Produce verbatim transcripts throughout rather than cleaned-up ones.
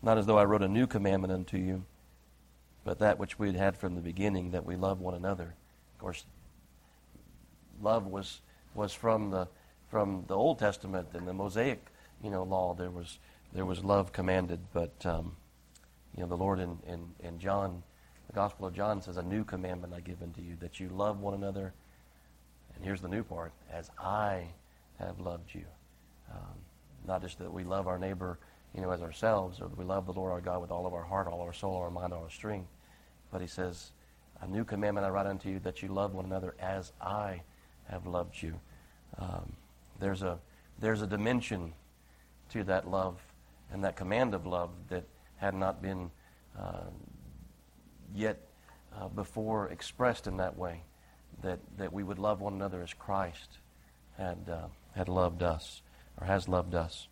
not as though I wrote a new commandment unto you, but that which we had had from the beginning, that we love one another. Of course, love was was from the from the Old Testament and the Mosaic, you know, law. There was there was love commanded, but um, you know, the Lord in, in in John, the Gospel of John says, "A new commandment I give unto you, that you love one another." And here's the new part: as I have loved you. Um, not just that we love our neighbor, you know, as ourselves, or that we love the Lord our God with all of our heart, all of our soul, all our mind, all our strength. But he says, "A new commandment I write unto you, that you love one another as I have loved you." Um, there's a there's a dimension to that love and that command of love that had not been uh, yet uh, before expressed in that way. That that we would love one another as Christ had uh, had loved us, or has loved us.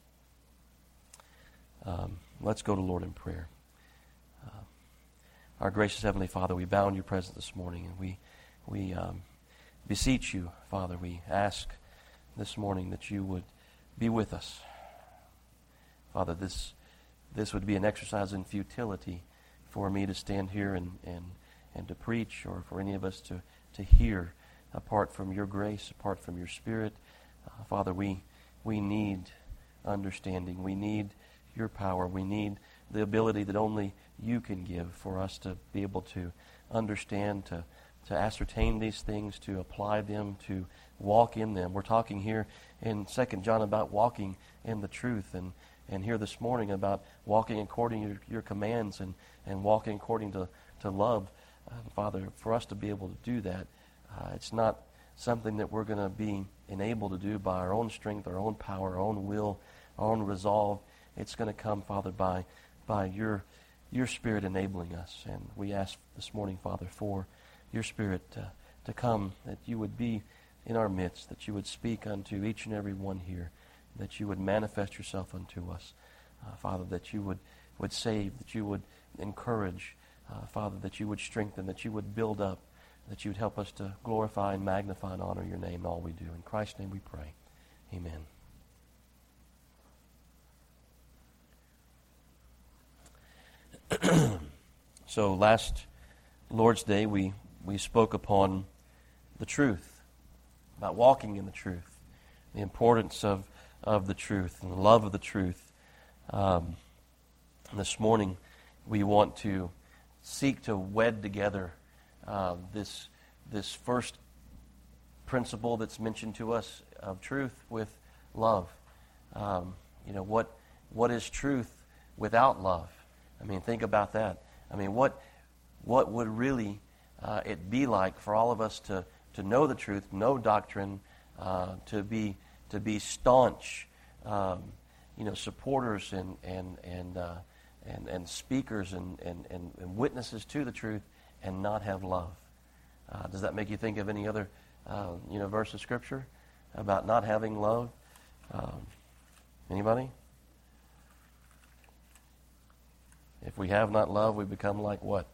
Um, let's go to Lord in prayer. Uh, our gracious Heavenly Father, we bow in your presence this morning, and we we um, beseech you, Father. We ask this morning that you would be with us, Father. This this would be an exercise in futility for me to stand here and and, and to preach, or for any of us to to hear apart from your grace, apart from your Spirit. Uh, Father, we we need understanding. We need your power. We need the ability that only you can give for us to be able to understand, to, to ascertain these things, to apply them, to walk in them. We're talking here in Second John about walking in the truth, and, and here this morning about walking according to your, your commands and, and walking according to, to love. Uh, Father, for us to be able to do that, uh, it's not something that we're going to be enabled to do by our own strength, our own power, our own will, our own resolve. It's going to come, Father, by by your your Spirit enabling us. And we ask this morning, Father, for your Spirit to, to come, that you would be in our midst, that you would speak unto each and every one here, that you would manifest yourself unto us. Uh, Father, that you would, would save, that you would encourage, uh, Father, that you would strengthen, that you would build up, that you would help us to glorify and magnify and honor your name in all we do. In Christ's name we pray. Amen. So last Lord's Day we, we spoke upon the truth, about walking in the truth, the importance of, of the truth and the love of the truth. Um, this morning we want to seek to wed together uh, this this first principle that's mentioned to us of truth with love. Um, you know, what what is truth without love? I mean, think about that. I mean, what what would really uh, it be like for all of us to, to know the truth, know doctrine, uh, to be to be staunch, um, you know, supporters and and and uh, and, and speakers and, and, and, and witnesses to the truth, and not have love? Uh, does that make you think of any other uh, you know verse of Scripture about not having love? Um, anybody? If we have not love, we become like what?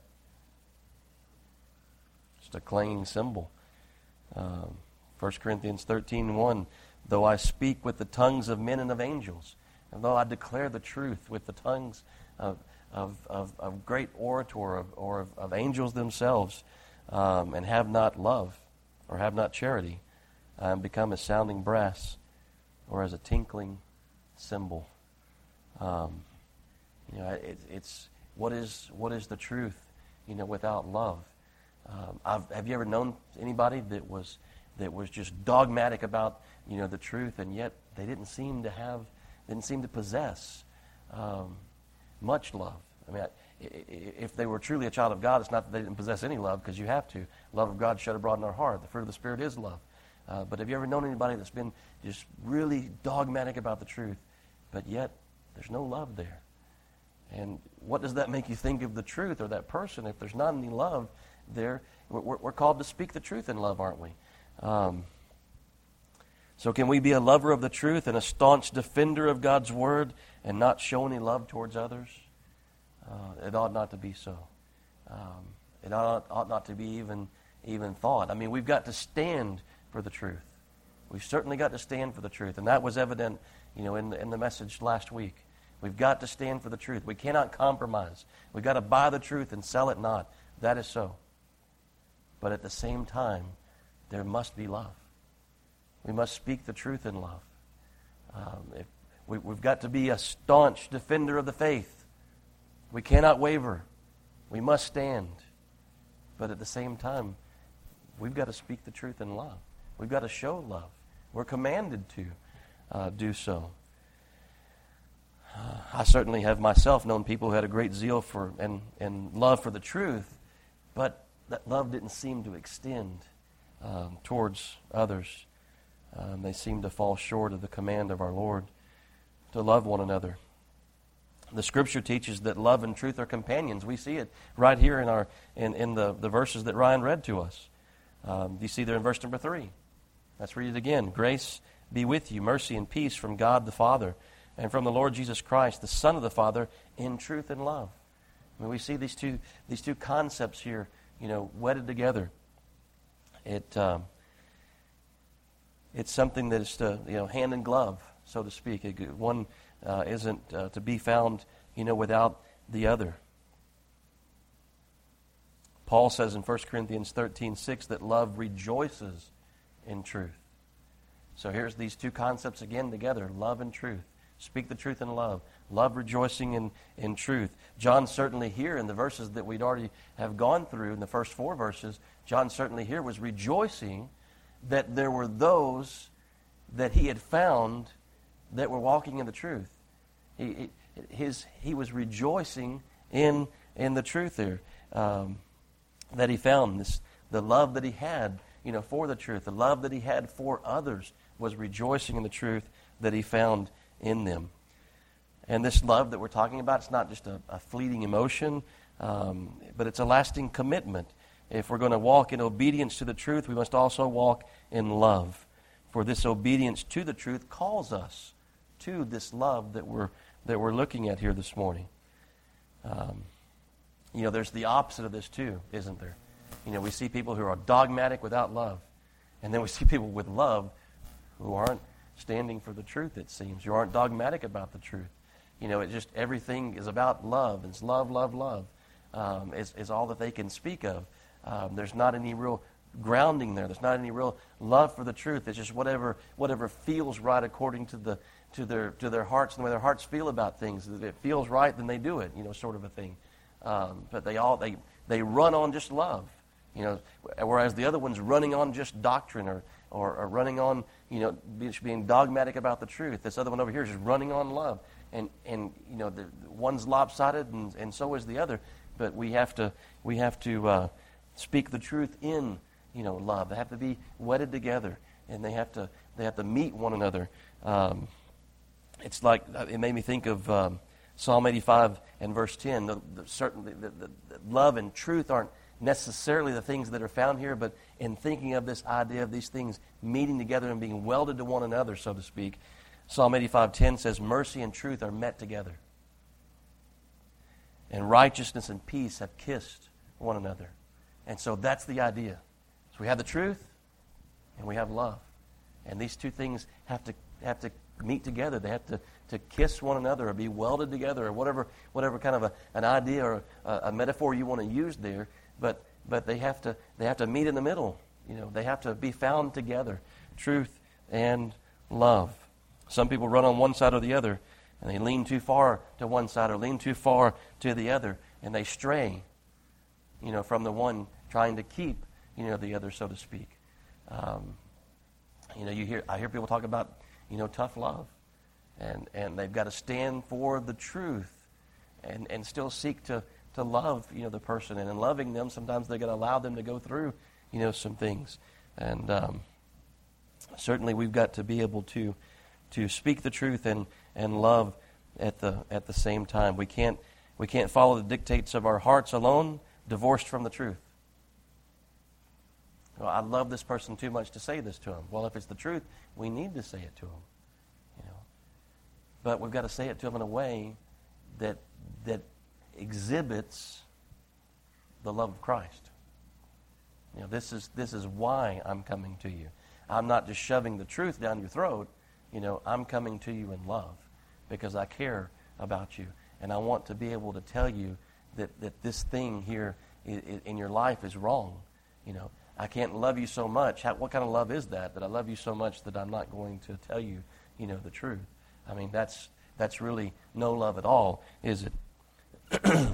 Just a clanging cymbal. Um, First Corinthians thirteen one, though I speak with the tongues of men and of angels, and though I declare the truth with the tongues of of, of, of great orator of, or of, of angels themselves, um, and have not love, or have not charity, I am become as sounding brass, or as a tinkling cymbal. Um, You know, it, it's what is what is the truth? You know, without love. Um, I've, have you ever known anybody that was that was just dogmatic about you know the truth, and yet they didn't seem to have, didn't seem to possess um, much love? I mean, I, if they were truly a child of God, it's not that they didn't possess any love, because you have to. Love of God shed abroad in our heart. The fruit of the Spirit is love. Uh, but have you ever known anybody that's been just really dogmatic about the truth, but yet there's no love there? And what does that make you think of the truth or that person if there's not any love there? We're, we're called to speak the truth in love, aren't we? Um, so can we be a lover of the truth and a staunch defender of God's Word and not show any love towards others? Uh, it ought not to be so. Um, it ought, ought not to be even, even thought. I mean, we've got to stand for the truth. We've certainly got to stand for the truth. And that was evident, you know, in the, in the message last week. We've got to stand for the truth. We cannot compromise. We've got to buy the truth and sell it not. That is so. But at the same time, there must be love. We must speak the truth in love. Um, if we, we've got to be a staunch defender of the faith. We cannot waver. We must stand. But at the same time, we've got to speak the truth in love. We've got to show love. We're commanded to uh, do so. Uh, I certainly have myself known people who had a great zeal for and, and love for the truth, but that love didn't seem to extend um, towards others. Um, they seemed to fall short of the command of our Lord to love one another. The Scripture teaches that love and truth are companions. We see it right here in our in, in the, the verses that Ryan read to us. Um, you see there in verse number three. Let's read it again. Grace be with you, mercy and peace from God the Father and from the Lord Jesus Christ, the Son of the Father, in truth and love. I mean, we see these two these two concepts here, you know, wedded together. It um, it's something that is to, you know, hand in glove, so to speak. It, one uh, isn't uh, to be found, you know, without the other. Paul says in First Corinthians thirteen six that love rejoices in truth. So here's these two concepts again together, love and truth. Speak the truth in love. Love rejoicing in, in truth. John certainly here in the verses that we'd already have gone through, in the first four verses, John certainly here was rejoicing that there were those that he had found that were walking in the truth. He, he, his, he was rejoicing in, in the truth there. Um, that he found, this, the love that he had, you know, for the truth, the love that he had for others was rejoicing in the truth that he found in them. And this love that we're talking about, it's not just a, a fleeting emotion, um, but it's a lasting commitment. If we're going to walk in obedience to the truth, we must also walk in love. For this obedience to the truth calls us to this love that we're that we're looking at here this morning. Um, you know, there's the opposite of this too, isn't there? You know, we see people who are dogmatic without love, and then we see people with love who aren't standing for the truth, it seems. You aren't dogmatic about the truth. You know, it just, everything is about love. It's love, love, love um, is, is all that they can speak of. Um, there's not any real grounding there. There's not any real love for the truth. It's just whatever whatever feels right according to the to their to their hearts and the way their hearts feel about things. If it feels right, then they do it, you know, sort of a thing. Um, but they all they they run on just love, you know, whereas the other one's running on just doctrine or or, or running on, you know, being dogmatic about the truth. This other one over here is just running on love. And, and you know, the, one's lopsided and, and so is the other. But we have to we have to uh, speak the truth in, you know, love. They have to be wedded together, and they have to they have to meet one another. Um, it's like, it made me think of um, Psalm eighty-five and verse ten. The, the, certain, the, the, the love and truth aren't necessarily the things that are found here, but in thinking of this idea of these things meeting together and being welded to one another, so to speak, Psalm eighty-five ten says, mercy and truth are met together, and righteousness and peace have kissed one another. And so that's the idea. So we have the truth, and we have love. And these two things have to have to meet together. They have to, to kiss one another or be welded together, or whatever whatever kind of a, an idea or a, a metaphor you want to use there. But but they have to they have to meet in the middle. You know, they have to be found together. Truth and love. Some people run on one side or the other, and they lean too far to one side or lean too far to the other, and they stray, you know, from the one trying to keep, you know, the other, so to speak. Um, you know, you hear I hear people talk about, you know, tough love, and and they've got to stand for the truth, and and still seek to to love, you know, the person, and in loving them, sometimes they've got to allow them to go through, you know, some things, and um, certainly we've got to be able to. to speak the truth and, and love at the at the same time. We can't we can't follow the dictates of our hearts alone, divorced from the truth. Well, I love this person too much to say this to him. Well, if it's the truth, we need to say it to him. You know, but we've got to say it to him in a way that that exhibits the love of Christ. You know, this is this is why I'm coming to you. I'm not just shoving the truth down your throat. You know, I'm coming to you in love because I care about you. And I want to be able to tell you that, that this thing here in, in your life is wrong. You know, I can't love you so much. How, what kind of love is that? That I love you so much that I'm not going to tell you, you know, the truth. I mean, that's that's really no love at all, is it?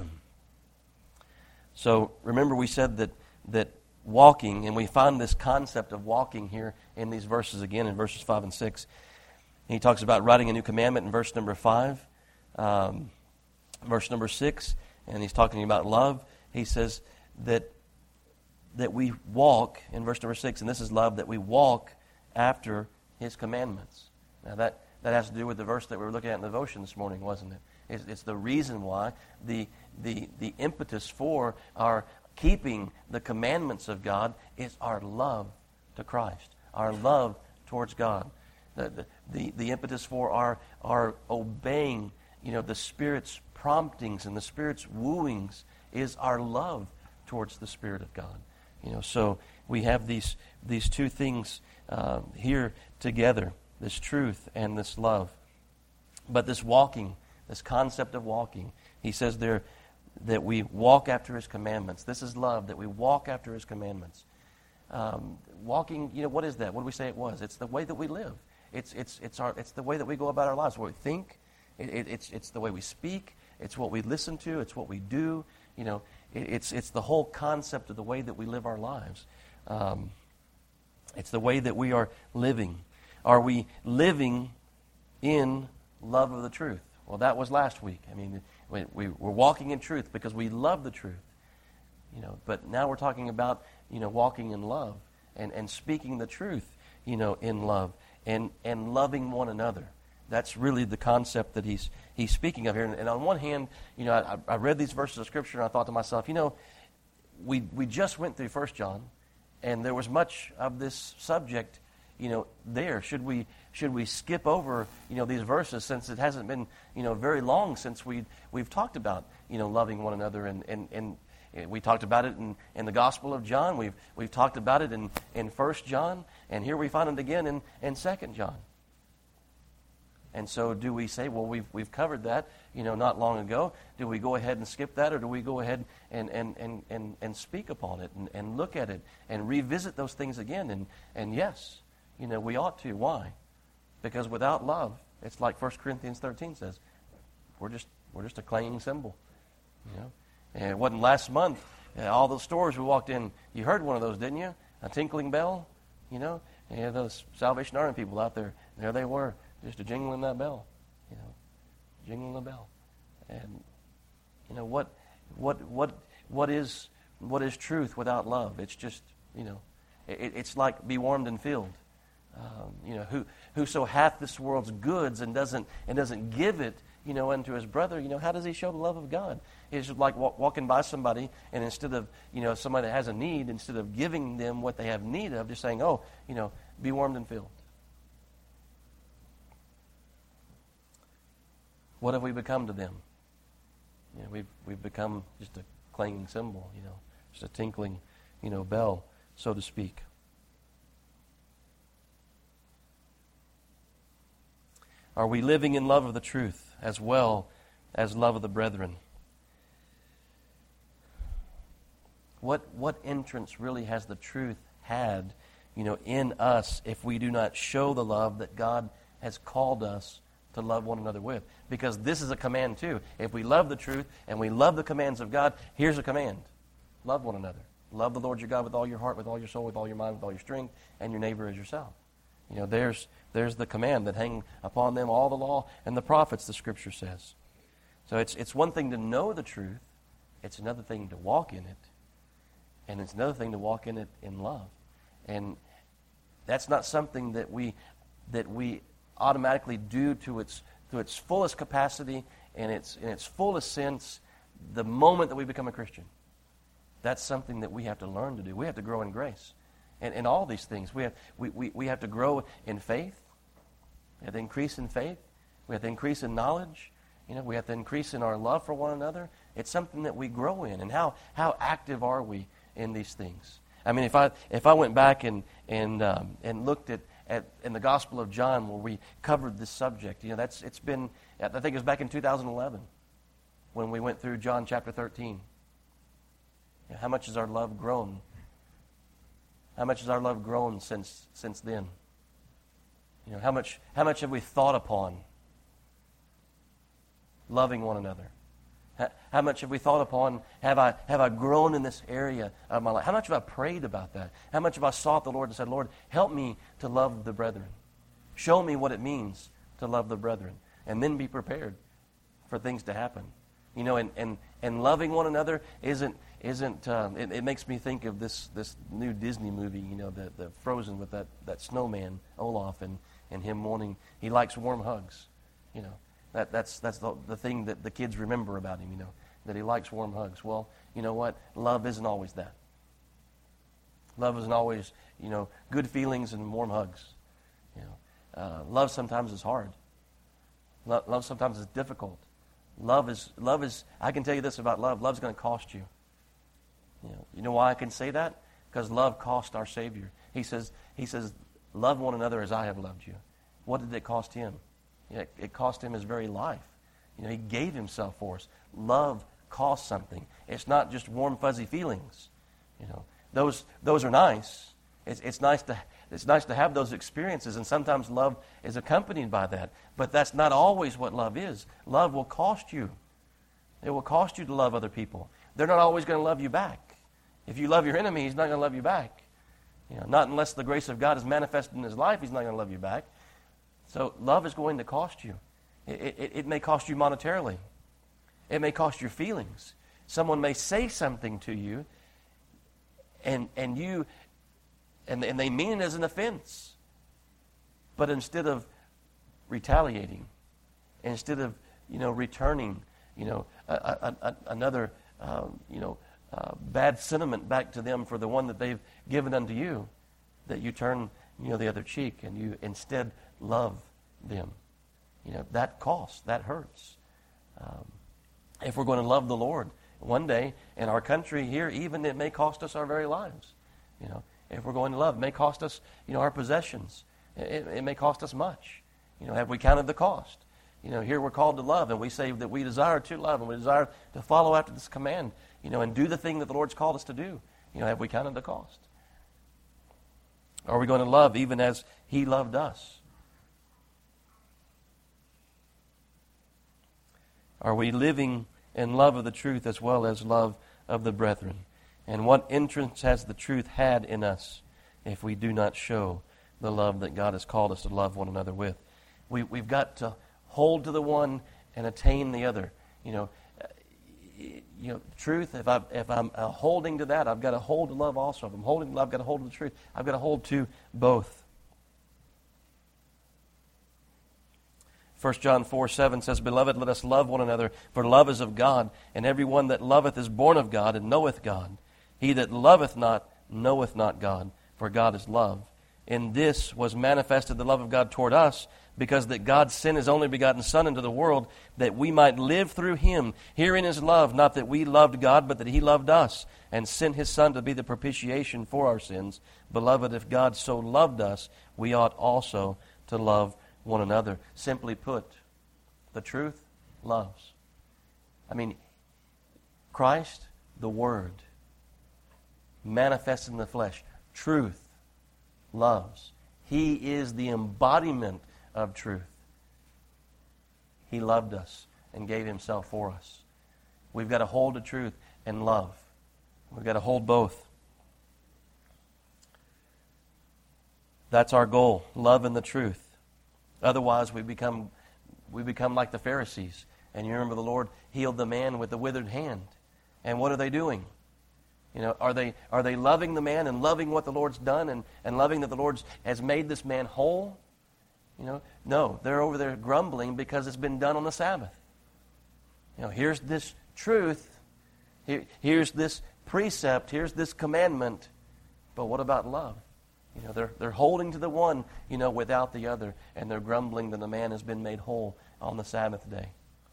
So remember, we said that that walking, and we find this concept of walking here in these verses again in verses five and six. He talks about writing a new commandment in verse number five, um, verse number six, and he's talking about love. He says that that we walk in verse number six, and this is love, that we walk after His commandments. Now that that has to do with the verse that we were looking at in the devotion this morning, wasn't it? It's, it's the reason why, the the the impetus for our keeping the commandments of God is our love to Christ, our love towards God. The, the, the, the impetus for our, our obeying, you know, the Spirit's promptings and the Spirit's wooings is our love towards the Spirit of God. You know, so we have these these two things uh, here together, this truth and this love. But this walking, this concept of walking, he says there that we walk after His commandments. This is love, that we walk after His commandments. Um, walking, you know, what is that? What do we say it was? It's the way that we live. It's it's it's our it's the way that we go about our lives. What we think. It, it, it's it's the way we speak. It's what we listen to. It's what we do. You know, it, it's it's the whole concept of the way that we live our lives. Um, it's the way that we are living. Are we living in love of the truth? Well, that was last week. I mean, we, we we're walking in truth because we love the truth. You know, but now we're talking about, you know, walking in love and, and speaking the truth, you know, in love and, and loving one another. That's really the concept that he's he's speaking of here. And, and on one hand, you know, I, I read these verses of Scripture and I thought to myself, you know, we we just went through First John, and there was much of this subject, you know, there. Should we should we skip over, you know, these verses, since it hasn't been, you know, very long since we we've talked about, you know, loving one another, and and, and we talked about it in, in the Gospel of John. We've we've talked about it in, in First John, and here we find it again in, in Second John. And so do we say, well, we've we've covered that, you know, not long ago. Do we go ahead and skip that, or do we go ahead and and, and, and, and speak upon it and, and look at it and revisit those things again? And, and yes, you know, we ought to. Why? Because without love, it's like First Corinthians thirteen says, we're just we're just a clanging cymbal. You know? And it wasn't last month, uh, all those stores we walked in, you heard one of those, didn't you? A tinkling bell, you know? And you had those Salvation Army people out there. There they were, just a jingling that bell, you know, jingling the bell. And, you know, what what what what is what is truth without love? It's just, you know, it, it's like be warmed and filled. Um, you know, who whoso hath this world's goods and doesn't and doesn't give it, you know, unto his brother, you know, how does he show the love of God? It's like walk, walking by somebody, and instead of, you know, somebody that has a need, instead of giving them what they have need of, just saying, oh, you know, be warmed and filled. What have we become to them? You know, we've we've become just a clanging cymbal, you know, just a tinkling, you know, bell, so to speak. Are we living in love of the truth as well as love of the brethren? What what entrance really has the truth had, you know, in us if we do not show the love that God has called us to love one another with? Because this is a command too. If we love the truth and we love the commands of God, here's a command. Love one another. Love the Lord your God with all your heart, with all your soul, with all your mind, with all your strength, and your neighbor as yourself. You know, there's there's the command that hang upon them all the law and the prophets, the Scripture says. So it's it's one thing to know the truth. It's another thing to walk in it. And it's another thing to walk in it in love. And that's not something that we that we automatically do to its to its fullest capacity and its in its fullest sense the moment that we become a Christian. That's something that we have to learn to do. We have to grow in grace. And in all these things, we have we, we, we have to grow in faith. We have to increase in faith. We have to increase in knowledge. You know, we have to increase in our love for one another. It's something that we grow in. And how how active are we in these things? I mean, if I if I went back and and um, and looked at at in the Gospel of John where we covered this subject. You know, that's it's been, I think it was back in two thousand eleven when we went through John chapter thirteen. You know, how much has our love grown? How much has our love grown since since then? You know, how much how much have we thought upon loving one another? How, how much have we thought upon, have I have I grown in this area of my life? How much have I prayed about that? How much have I sought the Lord and said, Lord, help me to love the brethren. Show me what it means to love the brethren. And then be prepared for things to happen. You know, and, and, and loving one another isn't, isn't um, it, it makes me think of this, this new Disney movie, you know, the, the Frozen with that, that snowman, Olaf, and, and him wanting, he likes warm hugs, you know. That, that's that's the, the thing that the kids remember about him, you know, that he likes warm hugs. Well, you know what? Love isn't always that. Love isn't always, you know, good feelings and warm hugs. You know, uh, love sometimes is hard. Lo- love sometimes is difficult. Love is love is. I can tell you this about love. Love's going to cost you. You know, you know why I can say that? Because love cost our Savior. He says he says, "Love one another as I have loved you." What did it cost him? It, it cost him his very life. You know, he gave himself for us. Love costs something. It's not just warm, fuzzy feelings. You know, those those are nice. It's it's nice to it's nice to have those experiences, and sometimes love is accompanied by that. But that's not always what love is. Love will cost you. It will cost you to love other people. They're not always going to love you back. If you love your enemy, he's not going to love you back. You know, not unless the grace of God is manifested in his life, he's not going to love you back. So love is going to cost you. It, it, it may cost you monetarily. It may cost your feelings. Someone may say something to you, and and you, and, and they mean it as an offense. But instead of retaliating, instead of you know returning, you know a, a, a, another um, you know uh, bad sentiment back to them for the one that they've given unto you, that you turn you know the other cheek and you instead love them. You know, that costs, that hurts. Um, if we're going to love the Lord, one day in our country here, even it may cost us our very lives. You know, if we're going to love, it may cost us, you know, our possessions. It, it may cost us much. You know, have we counted the cost? You know, here we're called to love, and we say that we desire to love, and we desire to follow after this command, you know, and do the thing that the Lord's called us to do. You know, have we counted the cost? Are we going to love even as He loved us? Are we living in love of the truth as well as love of the brethren? And what entrance has the truth had in us if we do not show the love that God has called us to love one another with? We, we've got to hold to the one and attain the other. You know, you know, truth, if, I, if I'm uh, holding to that, I've got to hold to love also. If I'm holding to love, I've got to hold to the truth. I've got to hold to both. First John four seven says, Beloved, let us love one another, for love is of God, and every one that loveth is born of God and knoweth God. He that loveth not knoweth not God, for God is love. In this was manifested the love of God toward us, because that God sent His only begotten Son into the world, that we might live through Him. Herein is love, not that we loved God, but that He loved us, and sent His Son to be the propitiation for our sins. Beloved, if God so loved us, we ought also to love one another. Simply put, the truth loves. I mean, Christ, the Word, manifested in the flesh. Truth loves. He is the embodiment of truth. He loved us and gave Himself for us. We've got to hold the truth and love. We've got to hold both. That's our goal, love and the truth. Otherwise, we become we become like the Pharisees. And you remember the Lord healed the man with the withered hand. And what are they doing? You know, are they are they loving the man and loving what the Lord's done and, and loving that the Lord has made this man whole? You know, no, they're over there grumbling because it's been done on the Sabbath. You know, here's this truth, here, here's this precept, here's this commandment, but what about love? You know, they're they're holding to the one, you know, without the other, and they're grumbling that the man has been made whole on the Sabbath day.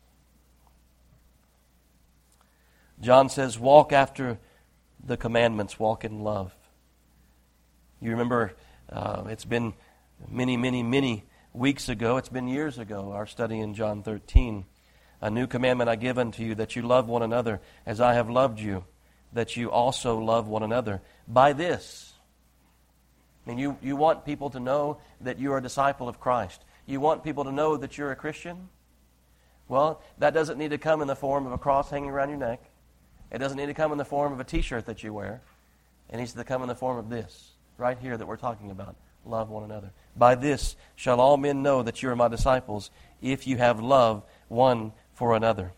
John says, walk after the commandments, walk in love. You remember, uh, it's been Many, many, many weeks ago, it's been years ago, our study in John thirteen, a new commandment I give unto you, that you love one another as I have loved you, that you also love one another. By this, I mean, you, you want people to know that you are a disciple of Christ. You want people to know that you're a Christian? Well, that doesn't need to come in the form of a cross hanging around your neck. It doesn't need to come in the form of a t-shirt that you wear. It needs to come in the form of this, right here that we're talking about. Love one another. By this shall all men know that you are my disciples, if you have love one for another.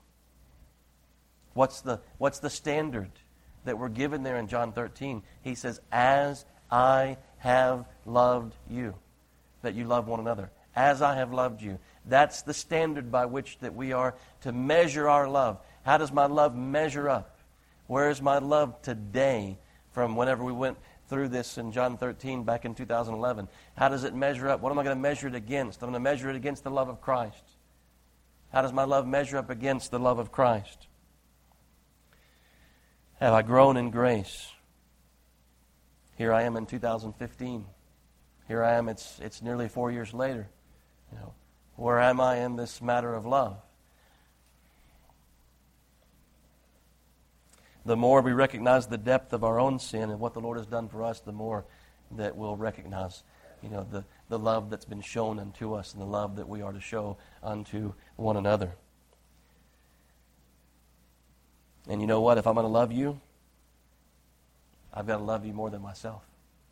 What's the, what's the standard that we're given there in John thirteen? He says, as I have loved you, that you love one another. As I have loved you. That's the standard by which that we are to measure our love. How does my love measure up? Where is my love today from whenever we went through this in John thirteen back in two thousand eleven? How does it measure up? What am I going to measure it against? I'm going to measure it against the love of Christ. How does my love measure up against the love of Christ? Have I grown in grace? Here I am in two thousand fifteen. Here I am, it's it's nearly four years later. You know, where am I in this matter of love? The more we recognize the depth of our own sin and what the Lord has done for us, the more that we'll recognize, you know, the, the love that's been shown unto us and the love that we are to show unto one another. And you know what? If I'm going to love you, I've got to love you more than myself.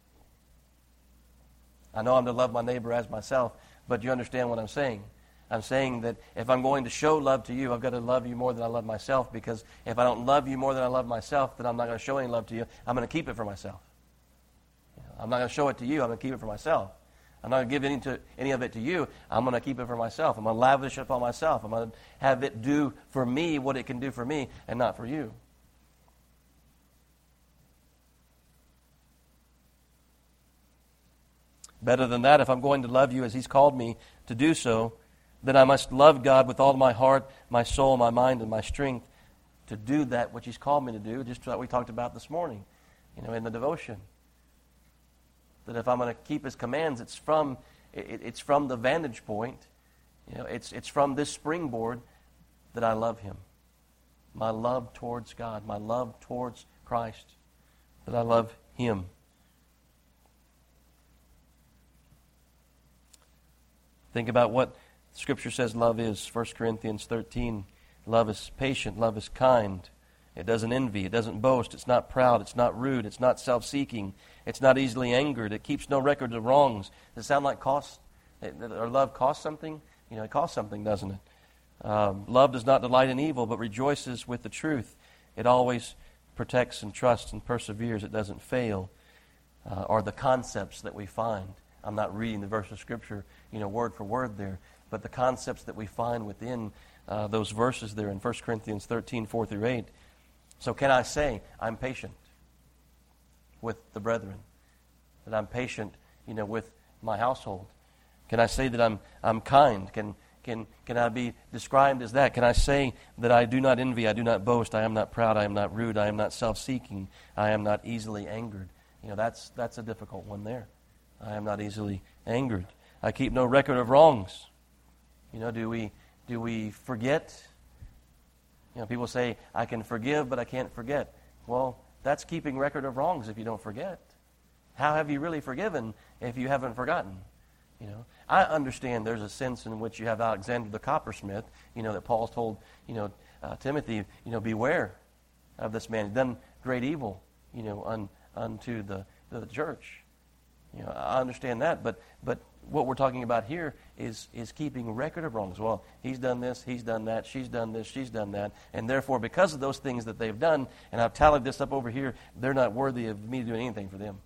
I know I'm to love my neighbor as myself, but you understand what I'm saying. I'm saying that if I'm going to show love to you, I've got to love you more than I love myself, because if I don't love you more than I love myself, then I'm not going to show any love to you. I'm going to keep it for myself. You know, I'm not going to show it to you. I'm going to keep it for myself. I'm not going to give any, to, any of it to you. I'm going to keep it for myself. I'm going to lavish it upon myself. I'm going to have it do for me what it can do for me and not for you. Better than that, if I'm going to love you as He's called me to do so, then I must love God with all my heart, my soul, my mind, and my strength to do that which He's called me to do, just like we talked about this morning, you know, in the devotion. That if I'm going to keep His commands, it's from it, it's from the vantage point, you know, it's it's from this springboard that I love Him. My love towards God, my love towards Christ, that I love Him. Think about what Scripture says love is. First Corinthians thirteen, love is patient, love is kind. It doesn't envy, it doesn't boast, it's not proud, it's not rude, it's not self-seeking, it's not easily angered, it keeps no records of wrongs. Does it sound like cost? Or love costs something? You know, it costs something, doesn't it? Um, love does not delight in evil, but rejoices with the truth. It always protects and trusts and perseveres. It doesn't fail. Uh, are the concepts that we find. I'm not reading the verse of Scripture, you know, word for word there, but the concepts that we find within uh, those verses there in First Corinthians thirteen, four through eight. So can I say I'm patient with the brethren? That I'm patient, you know, with my household? Can I say that I'm I'm kind? Can can can I be described as that? Can I say that I do not envy, I do not boast, I am not proud, I am not rude, I am not self-seeking, I am not easily angered? You know, that's that's a difficult one there. I am not easily angered. I keep no record of wrongs. You know, do we do we forget? You know, people say, I can forgive, but I can't forget. Well, that's keeping record of wrongs if you don't forget. How have you really forgiven if you haven't forgotten? You know, I understand there's a sense in which you have Alexander the coppersmith, you know, that Paul's told, you know, uh, Timothy, you know, beware of this man. He's done great evil, you know, un, unto the, the church. You know, I understand that, but but what we're talking about here is is keeping record of wrongs. Well, he's done this, he's done that, she's done this, she's done that, and therefore, because of those things that they've done, and I've tallied this up over here, they're not worthy of me doing anything for them.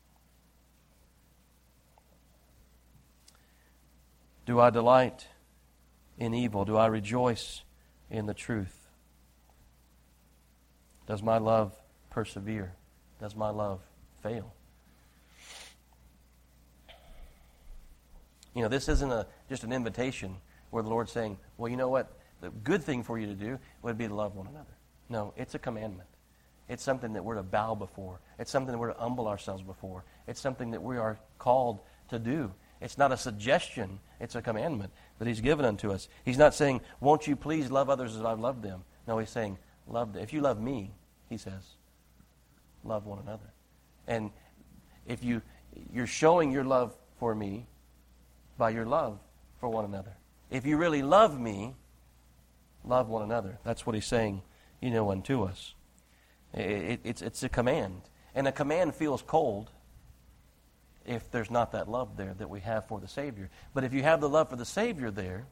Do I delight in evil? Do I rejoice in the truth? Does my love persevere? Does my love fail? You know, this isn't a just an invitation where the Lord's saying, well, you know what? The good thing for you to do would be to love one another. No, it's a commandment. It's something that we're to bow before. It's something that we're to humble ourselves before. It's something that we are called to do. It's not a suggestion. It's a commandment that He's given unto us. He's not saying, won't you please love others as I've loved them? No, He's saying, love them. If you love me, He says, love one another. And if you, you're showing your love for me by your love for one another. If you really love me, love one another. That's what He's saying, you know, unto us. It, it, it's, it's a command. And a command feels cold if there's not that love there that we have for the Savior. But if you have the love for the Savior there,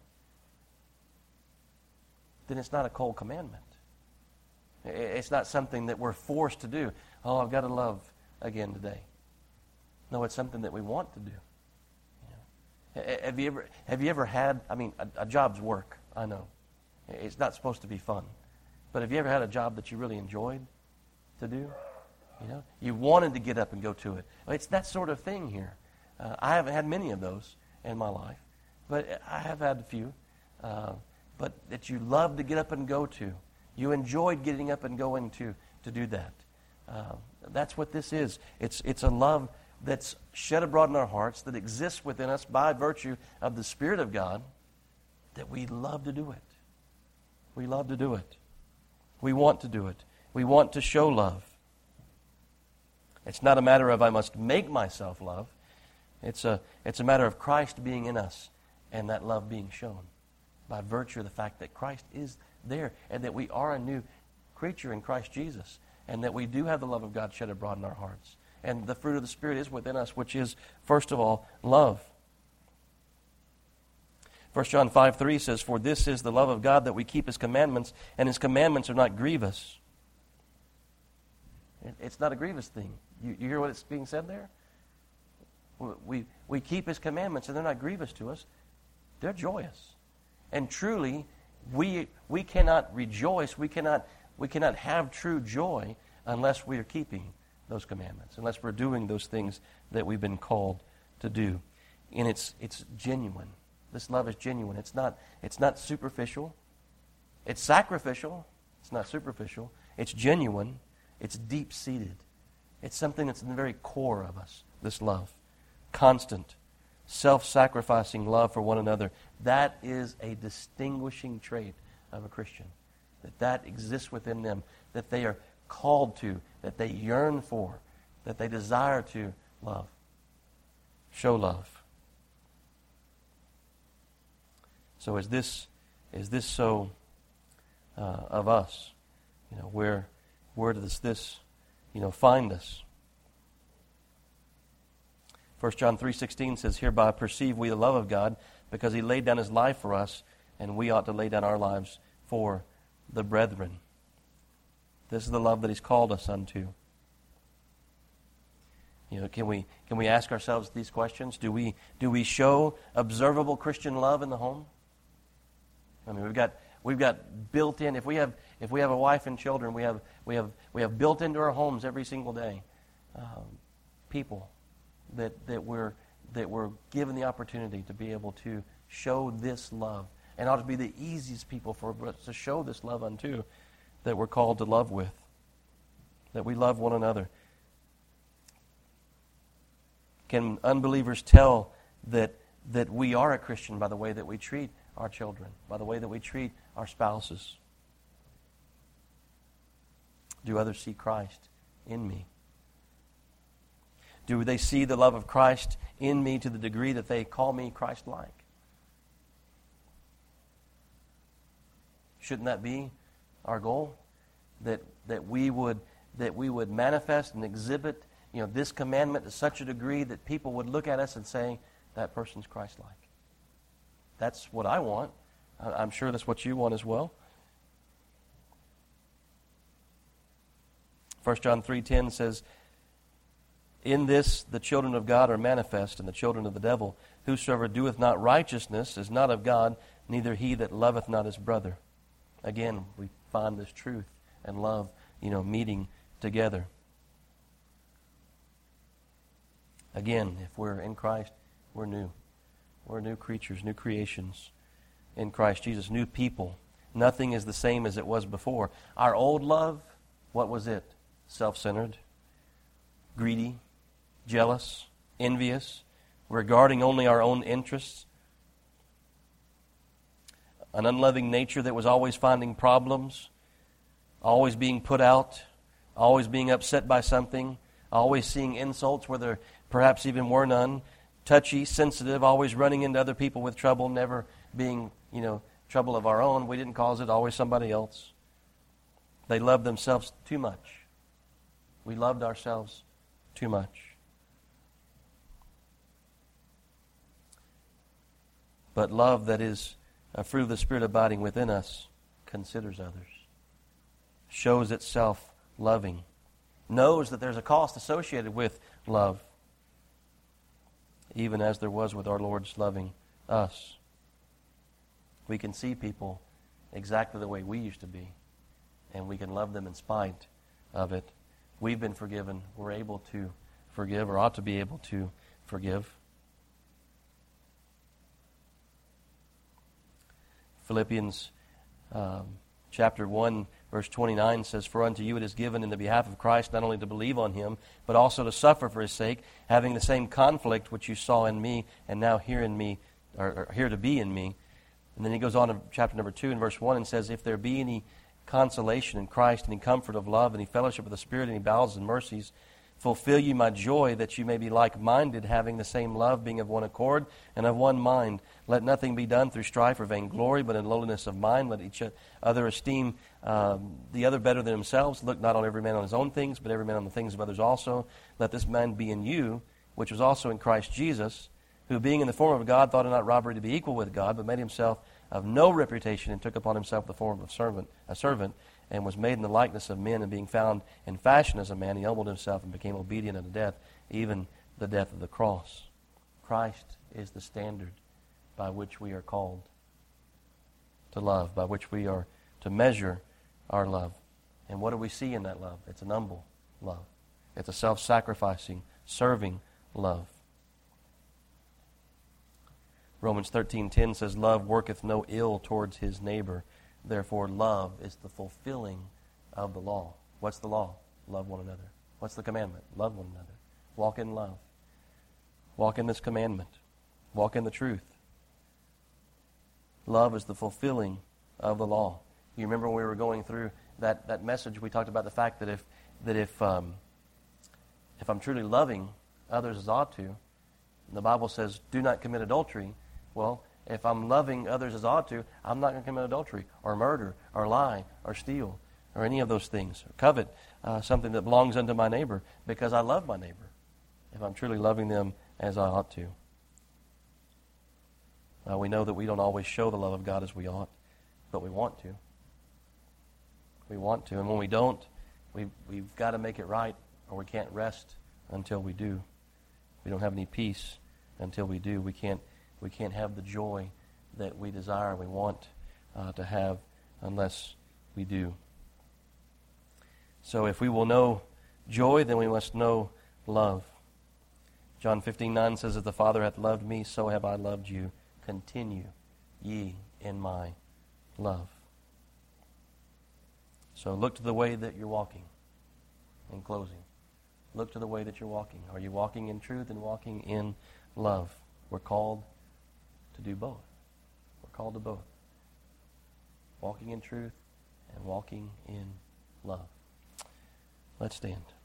then it's not a cold commandment. It's not something that we're forced to do. Oh, I've got to love again today. No, it's something that we want to do. You know? Have you ever have you ever had, I mean, a, a job's work, I know. It's not supposed to be fun. But have you ever had a job that you really enjoyed to do? You know, you wanted to get up and go to it. It's that sort of thing here. Uh, I haven't had many of those in my life, but I have had a few. Uh, but that you love to get up and go to. You enjoyed getting up and going to to do that. Uh, that's what this is. It's it's a love that's shed abroad in our hearts, that exists within us by virtue of the Spirit of God, that we love to do it. We love to do it. We want to do it. We want to show love. It's not a matter of I must make myself love. It's a, it's a matter of Christ being in us and that love being shown by virtue of the fact that Christ is there and that we are a new creature in Christ Jesus and that we do have the love of God shed abroad in our hearts. And the fruit of the Spirit is within us, which is, first of all, love. First John five three says, for this is the love of God, that we keep His commandments, and His commandments are not grievous. It's not a grievous thing. You, you hear what it's being said there? We, we keep His commandments, and they're not grievous to us. They're joyous. And truly, we we cannot rejoice, we cannot we cannot have true joy unless we are keeping those commandments, unless we're doing those things that we've been called to do. And it's it's genuine. This love is genuine. It's not it's not superficial. It's sacrificial. It's not superficial. It's genuine. It's deep-seated. It's something that's in the very core of us, this love. Constant, self-sacrificing love for one another. That is a distinguishing trait of a Christian. That that exists within them, that they are called to, that they yearn for, that they desire to love. Show love. So is this is this so uh, of us? You know, where where does this, you know, find us? First John three sixteen says, hereby perceive we the love of God, because He laid down His life for us, and we ought to lay down our lives for the brethren. This is the love that He's called us unto. You know, can we can we ask ourselves these questions? Do we do we show observable Christian love in the home? I mean, we've got we've got built in. If we have if we have a wife and children, we have we have we have built into our homes every single day um, people that that we're that we're given the opportunity to be able to show this love, and ought to be the easiest people for us to show this love unto, that we're called to love with, that we love one another. Can unbelievers tell that that we are a Christian by the way that we treat our children, by the way that we treat our spouses? Do others see Christ in me? Do they see the love of Christ in me to the degree that they call me Christ-like? Shouldn't that be our goal? That that we would that we would manifest and exhibit, you know, this commandment to such a degree that people would look at us and say, that person's Christ-like. That's what I want. I'm sure that's what you want as well. First John three ten says, in this the children of God are manifest, and the children of the devil. Whosoever doeth not righteousness is not of God, neither he that loveth not his brother. Again, we find this truth and love, you know, meeting together. Again, if we're in Christ, we're new. We're new creatures, new creations in Christ Jesus, new people. Nothing is the same as it was before. Our old love, what was it? Self-centered, greedy, jealous, envious, regarding only our own interests, an unloving nature that was always finding problems, always being put out, always being upset by something, always seeing insults where there perhaps even were none, touchy, sensitive, always running into other people with trouble, never being, you know, trouble of our own. We didn't cause it, always somebody else. They loved themselves too much. We loved ourselves too much. But love that is a fruit of the Spirit abiding within us considers others, shows itself loving, knows that there's a cost associated with love, even as there was with our Lord's loving us. We can see people exactly the way we used to be, and we can love them in spite of it. We've been forgiven. We're able to forgive, or ought to be able to forgive. Philippians um, chapter one, verse twenty-nine says, "For unto you it is given in the behalf of Christ not only to believe on Him, but also to suffer for His sake, having the same conflict which you saw in me, and now hear in me, or, or here to be in me." And then he goes on to chapter number two and verse one and says, "If there be any consolation in Christ, any comfort of love, any fellowship of the Spirit, any bowels and mercies, fulfill you my joy, that you may be like-minded, having the same love, being of one accord and of one mind. Let nothing be done through strife or vainglory, but in lowliness of mind. Let each other esteem um, the other better than themselves. Look not on every man on his own things, but every man on the things of others also. Let this man be in you, which was also in Christ Jesus, who being in the form of God thought it not robbery to be equal with God, but made himself of no reputation, and took upon himself the form of servant, a servant, and was made in the likeness of men, and being found in fashion as a man, he humbled himself and became obedient unto death, even the death of the cross." Christ is the standard by which we are called to love, by which we are to measure our love. And what do we see in that love? It's an humble love. It's a self-sacrificing, serving love. Romans thirteen ten says, "Love worketh no ill towards his neighbor. Therefore, love is the fulfilling of the law." What's the law? Love one another. What's the commandment? Love one another. Walk in love. Walk in this commandment. Walk in the truth. Love is the fulfilling of the law. You remember when we were going through that, that message, we talked about the fact that if that if um, if I'm truly loving others as I ought to, the Bible says, "Do not commit adultery." Well, if I'm loving others as I ought to, I'm not going to commit adultery or murder or lie or steal or any of those things, or covet uh, something that belongs unto my neighbor, because I love my neighbor, if I'm truly loving them as I ought to. Uh, we know that we don't always show the love of God as we ought, but we want to. We want to, and when we don't, we, we've got to make it right, or we can't rest until we do. We don't have any peace until we do. We can't we can't have the joy that we desire, we want uh, to have, unless we do. So if we will know joy, then we must know love. John fifteen nine says, "As the Father hath loved me, so have I loved you. Continue ye in my love." So look to the way that you're walking. In closing, look to the way that you're walking. Are you walking in truth and walking in love? We're called to do both. We're called to both. Walking in truth and walking in love. Let's stand.